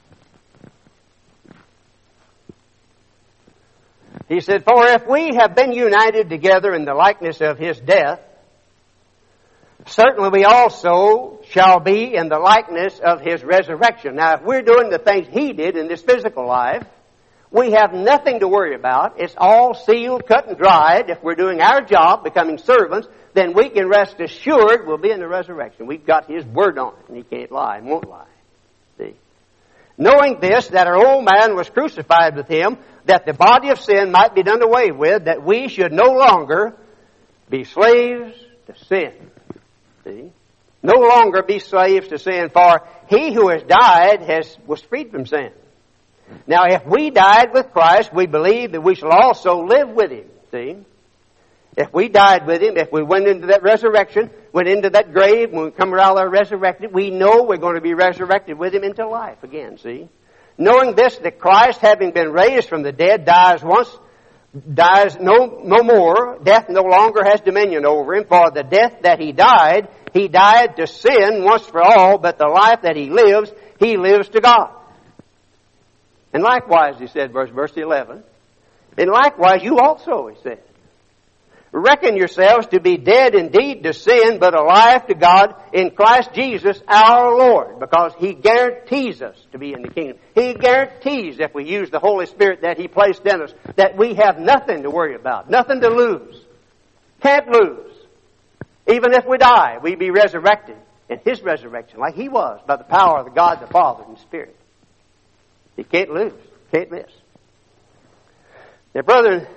He said, For if we have been united together in the likeness of His death, certainly we also shall be in the likeness of His resurrection. Now, if we're doing the things He did in this physical life, we have nothing to worry about. It's all sealed, cut, and dried. If we're doing our job, becoming servants, then we can rest assured we'll be in the resurrection. We've got His word on it, and He can't lie and won't lie. See? Knowing this, that our old man was crucified with Him, that the body of sin might be done away with, that we should no longer be slaves to sin. See? No longer be slaves to sin, for he who has died has was freed from sin. Now, if we died with Christ, we believe that we shall also live with Him. See? If we died with Him, if we went into that resurrection, went into that grave, when we come out there resurrected, we know we're going to be resurrected with Him into life again, see? Knowing this, that Christ, having been raised from the dead, dies once, dies no, no more. Death no longer has dominion over Him. For the death that He died, He died to sin once for all, but the life that He lives, He lives to God. And likewise, He said, verse, verse eleven, and likewise you also, He said, reckon yourselves to be dead indeed to sin, but alive to God in Christ Jesus our Lord. Because He guarantees us to be in the kingdom. He guarantees, if we use the Holy Spirit that He placed in us, that we have nothing to worry about, nothing to lose. Can't lose. Even if we die, we be resurrected in His resurrection, like He was, by the power of the God the Father and Spirit. You can't lose. Can't miss. Now, brethren,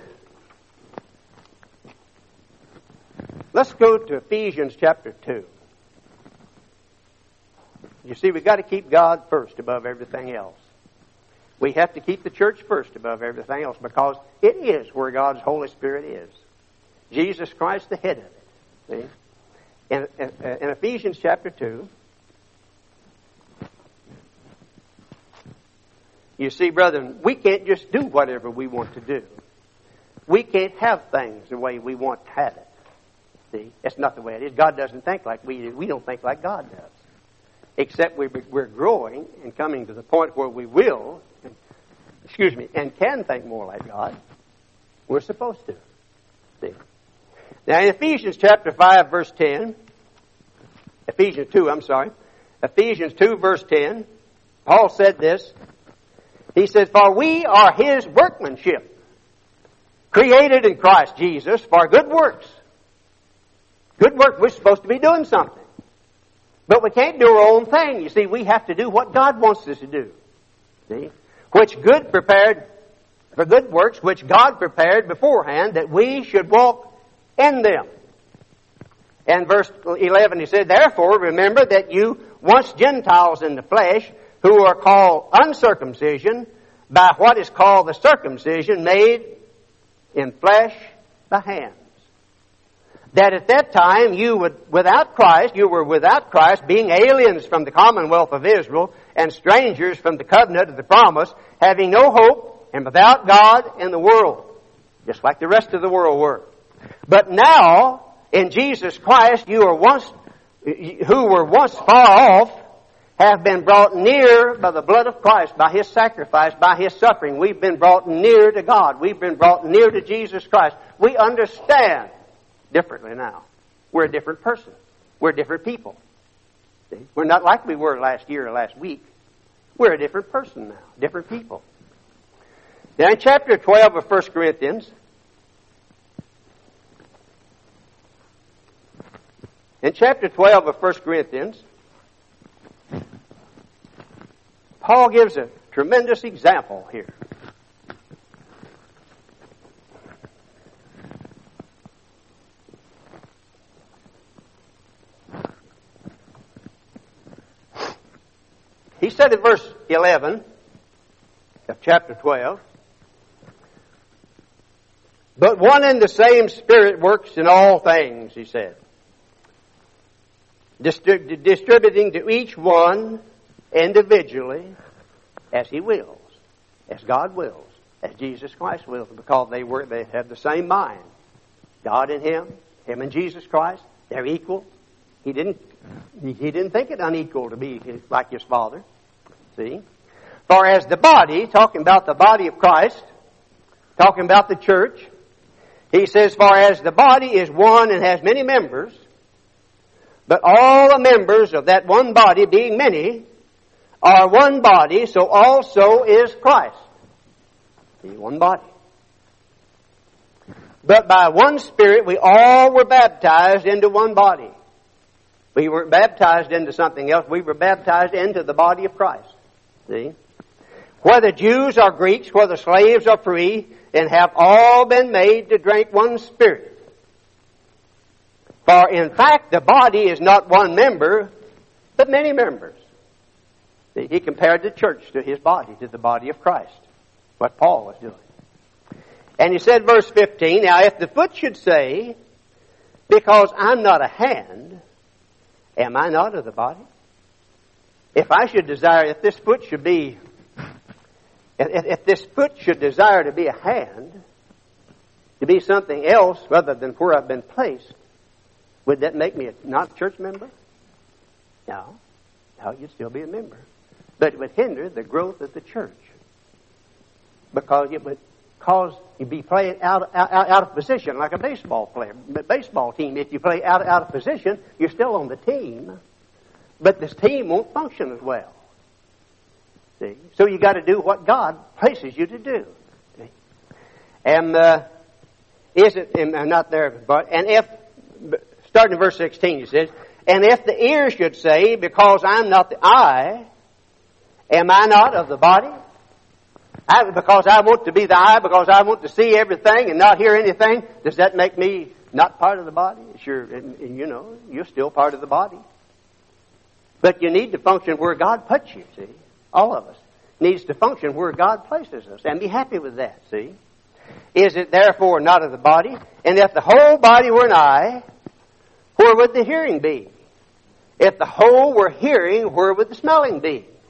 let's go to Ephesians chapter two. You see, we've got to keep God first above everything else. We have to keep the church first above everything else because it is where God's Holy Spirit is. Jesus Christ, the head of it. See? In, in, in Ephesians chapter two, You see, brethren, we can't just do whatever we want to do. We can't have things the way we want to have it. See, that's not the way it is. God doesn't think like we do. We don't think like God does. Except we're, we're growing and coming to the point where we will, excuse me, and can think more like God. We're supposed to. See. Now in Ephesians chapter five, verse ten, Ephesians two, I'm sorry, Ephesians two, verse ten, Paul said this. He said, "For we are His workmanship, created in Christ Jesus for good works." Good works, we're supposed to be doing something. But we can't do our own thing. You see, we have to do what God wants us to do. See? Which good prepared, for good works, which God prepared beforehand, that we should walk in them. And verse eleven, he said, "Therefore remember that you once Gentiles in the flesh, who are called uncircumcision, by what is called the circumcision made in flesh by hands. That at that time you would, without Christ, you were without Christ, being aliens from the commonwealth of Israel, and strangers from the covenant of the promise, having no hope, and without God in the world." Just like the rest of the world were. "But now, in Jesus Christ, you are once, who were once far off, have been brought near by the blood of Christ, by His sacrifice, by His suffering." We've been brought near to God. We've been brought near to Jesus Christ. We understand differently now. We're a different person. We're different people. See? We're not like we were last year or last week. We're a different person now. Different people. Now in chapter twelve of First Corinthians, in chapter twelve of First Corinthians, Paul gives a tremendous example here. He said in verse eleven of chapter twelve, "But one and the same Spirit works in all things," he said, "distrib- distributing to each one individually as He wills, as God wills, as Jesus Christ wills," because they were they have the same mind. God and Him, Him and Jesus Christ, they're equal. He didn't he didn't think it unequal to be like His Father. See? "For as the body," talking about the body of Christ, talking about the church, he says, "For as the body is one and has many members, but all the members of that one body, being many, are one body, so also is Christ." See, one body. "But by one Spirit we all were baptized into one body." We weren't baptized into something else. We were baptized into the body of Christ. See? "Whether Jews or Greeks, whether slaves or free, and have all been made to drink one Spirit. For in fact the body is not one member, but many members." See, he compared the church to his body, to the body of Christ. What Paul was doing. And he said, verse fifteen, "Now if the foot should say, because I'm not a hand, am I not of the body? If I should desire, if this foot should be, if, if this foot should desire to be a hand, to be something else rather than where I've been placed, would that make me a, not a church member? No. No, you'd still be a member. But it would hinder the growth of the church. Because it would cause you to be playing out, out, out of position like a baseball player. But baseball team, if you play out, out of position, you're still on the team. But this team won't function as well. See? So you got to do what God places you to do. See? And uh, is it, and I'm not there, but, and if, starting in verse sixteen, he says, "And if the ear should say, because I'm not the eye, am I not of the body? I, because I want to be the eye, because I want to see everything and not hear anything, does that make me not part of the body?" Sure, and, and you know, you're still part of the body. But you need to function where God puts you, see? All of us needs to function where God places us and be happy with that, see? "Is it therefore not of the body? And if the whole body were an eye, where would the hearing be? If the whole were hearing, where would the smelling be?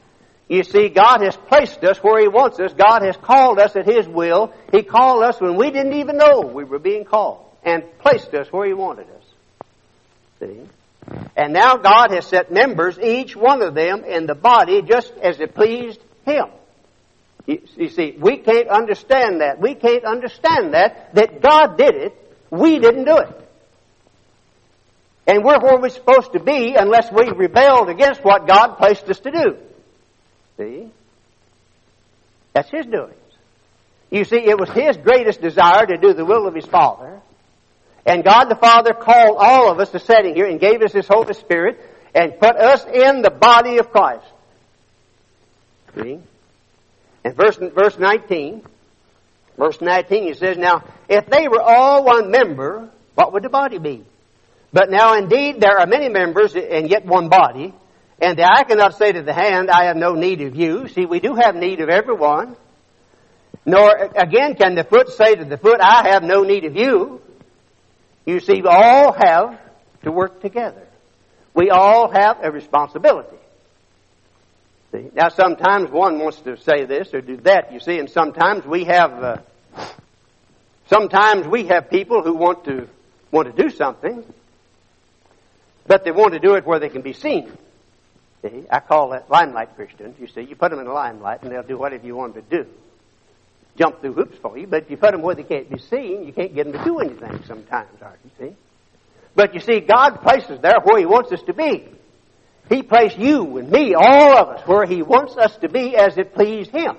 You see, God has placed us where He wants us. God has called us at His will. He called us when we didn't even know we were being called, and placed us where He wanted us. See? And now God has set members, each one of them, in the body just as it pleased Him. You, you see, we can't understand that. We can't understand that, that God did it. We didn't do it. And we're where we're supposed to be unless we rebelled against what God placed us to do. See? That's His doings. You see, it was His greatest desire to do the will of His Father. And God the Father called all of us to sitting here and gave us His Holy Spirit and put us in the body of Christ. See? And verse, verse nineteen, verse nineteen, He says, now, if they were all one member, what would the body be? But now indeed there are many members and yet one body. And the eye cannot say to the hand, I have no need of you. See, we do have need of everyone. Nor, again, can the foot say to the foot, I have no need of you. You see, we all have to work together. We all have a responsibility. See? Now, sometimes one wants to say this or do that, you see, and sometimes we have, uh, sometimes we have people who want to want to do something, but they want to do it where they can be seen. See? I call that limelight Christians. You see, you put them in the limelight and they'll do whatever you want them to do. Jump through hoops for you, but if you put them where they can't be seen, you can't get them to do anything sometimes, you see. But you see, God places there where He wants us to be. He placed you and me, all of us, where He wants us to be as it pleased Him.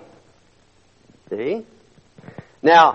See? Now,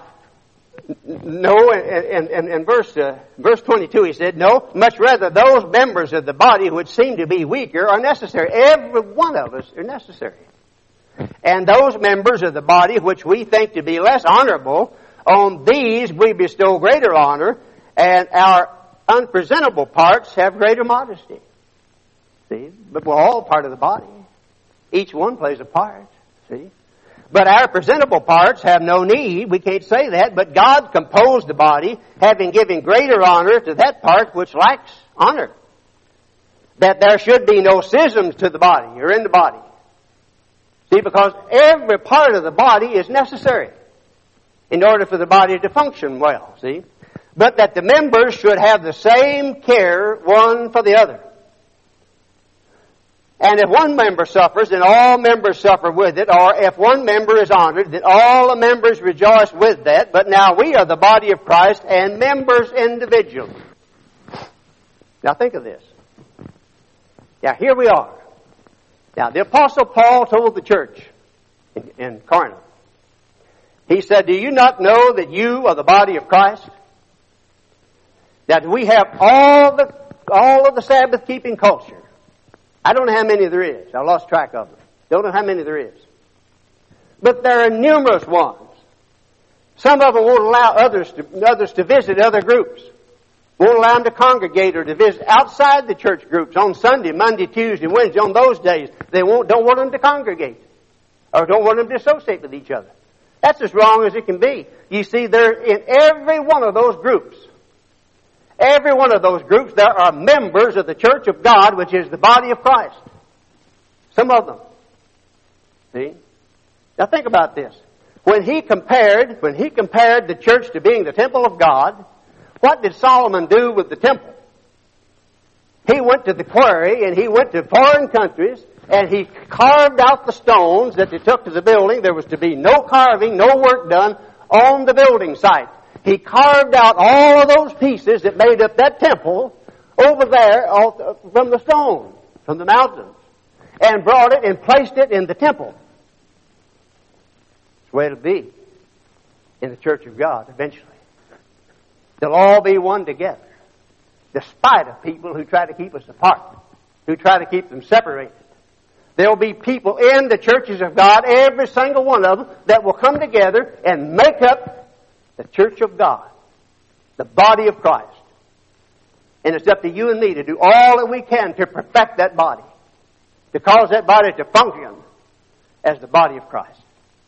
no, and, and, and verse, uh, verse twenty-two, He said, no, much rather those members of the body which seem to be weaker are necessary. Every one of us are necessary. And those members of the body which we think to be less honorable, on these we bestow greater honor, and our unpresentable parts have greater modesty. See? But we're all part of the body. Each one plays a part. See? But our presentable parts have no need. We can't say that. But God composed the body, having given greater honor to that part which lacks honor. That there should be no schisms to the body, or in the body. See, because every part of the body is necessary in order for the body to function well, see? But that the members should have the same care one for the other. And if one member suffers, then all members suffer with it. Or if one member is honored, then all the members rejoice with that. But now we are the body of Christ and members individually. Now think of this. Now here we are. Now, the Apostle Paul told the church in, in Corinth, he said, do you not know that you are the body of Christ? That we have all the all of the Sabbath-keeping culture. I don't know how many there is. I lost track of them. Don't know how many there is. But there are numerous ones. Some of them won't allow others to, others to visit other groups. Won't allow them to congregate or to visit outside the church groups on Sunday, Monday, Tuesday, Wednesday. On those days, they won't, don't want them to congregate or don't want them to associate with each other. That's as wrong as it can be. You see, there in every one of those groups, every one of those groups, there are members of the church of God, which is the body of Christ. Some of them. See? Now think about this. When he compared, when he compared the church to being the temple of God, what did Solomon do with the temple? He went to the quarry and he went to foreign countries and he carved out the stones that they took to the building. There was to be no carving, no work done on the building site. He carved out all of those pieces that made up that temple over there from the stone, from the mountains, and brought it and placed it in the temple. That's the way it'll be in the church of God eventually. They'll all be one together, despite of people who try to keep us apart, who try to keep them separated. There'll be people in the churches of God, every single one of them, that will come together and make up the church of God, the body of Christ. And it's up to you and me to do all that we can to perfect that body, to cause that body to function as the body of Christ.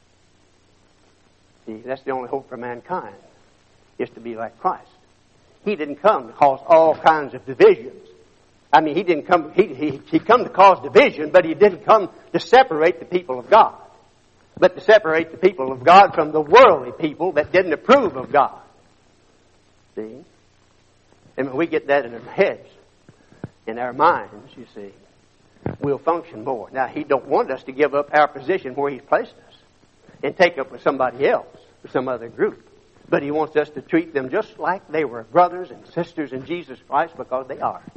See, that's the only hope for mankind, is to be like Christ. He didn't come to cause all kinds of divisions. I mean, he didn't come, he, he, he come to cause division, but he didn't come to separate the people of God, but to separate the people of God from the worldly people that didn't approve of God. See? And when we get that in our heads, in our minds, you see, we'll function more. Now, he don't want us to give up our position where he's placed us and take up with somebody else or some other group. But he wants us to treat them just like they were brothers and sisters in Jesus Christ, because they are.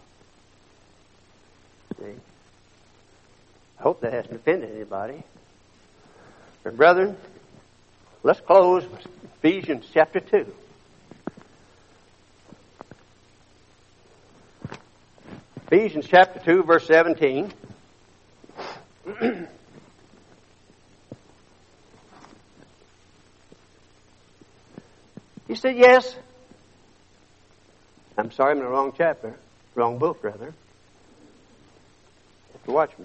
See? I hope that hasn't offended anybody. But brethren, let's close with Ephesians chapter two. Ephesians chapter two, verse seventeen. He said, yes. I'm sorry, I'm in the wrong chapter. Wrong book, rather. You have to watch me.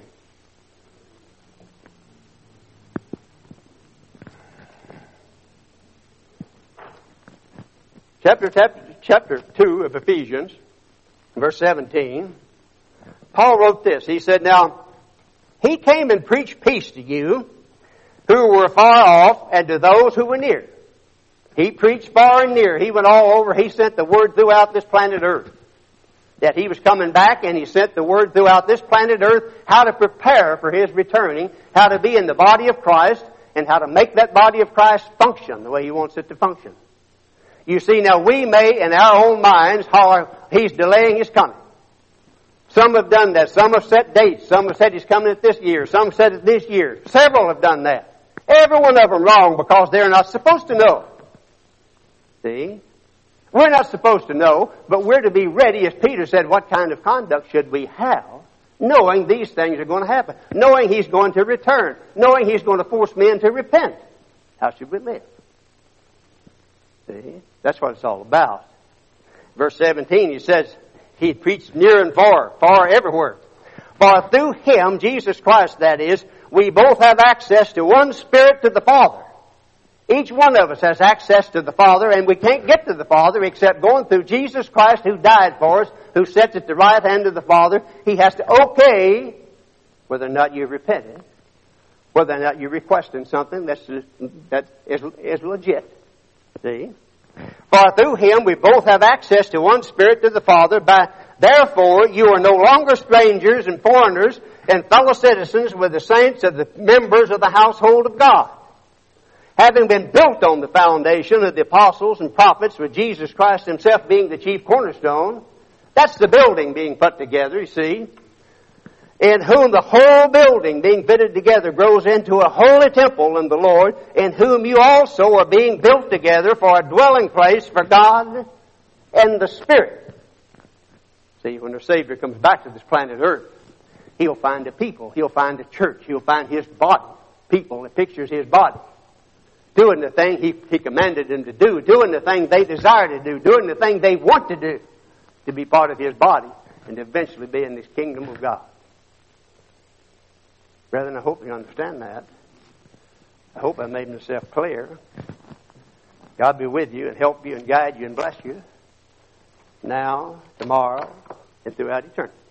Chapter, chapter, chapter two of Ephesians, verse seventeen. Paul wrote this. He said, now, he came and preached peace to you who were far off, and to those who were near. He preached far and near. He went all over. He sent the word throughout this planet Earth that he was coming back, and he sent the word throughout this planet Earth how to prepare for his returning, how to be in the body of Christ, and how to make that body of Christ function the way he wants it to function. You see, now we may in our own minds holler, he's delaying his coming. Some have done that. Some have set dates. Some have said he's coming at this year. Some said it this year. Several have done that. Every one of them wrong, because they're not supposed to know. See? We're not supposed to know, but we're to be ready, as Peter said, what kind of conduct should we have, knowing these things are going to happen, knowing he's going to return, knowing he's going to force men to repent. How should we live? See? That's what it's all about. Verse seventeen, he says, he preached near and far, far everywhere. For through him, Jesus Christ that is, we both have access to one Spirit to the Father. Each one of us has access to the Father, and we can't get to the Father except going through Jesus Christ, who died for us, who sits at the right hand of the Father. He has to okay whether or not you've repented, whether or not you're requesting something that's, that is, is legit. See? For through him we both have access to one Spirit to the Father. By, therefore you are no longer strangers and foreigners and fellow citizens with the saints of the members of the household of God, having been built on the foundation of the apostles and prophets, with Jesus Christ himself being the chief cornerstone. That's the building being put together, you see. In whom the whole building being fitted together grows into a holy temple in the Lord, in whom you also are being built together for a dwelling place for God and the Spirit. See, when the Savior comes back to this planet Earth, he'll find a people, he'll find a church, he'll find his body, people that pictures his body, doing the thing he, he commanded them to do, doing the thing they desire to do, doing the thing they want to do, to be part of his body and eventually be in this kingdom of God. Brethren, I hope you understand that. I hope I made myself clear. God be with you and help you and guide you and bless you now, tomorrow, and throughout eternity.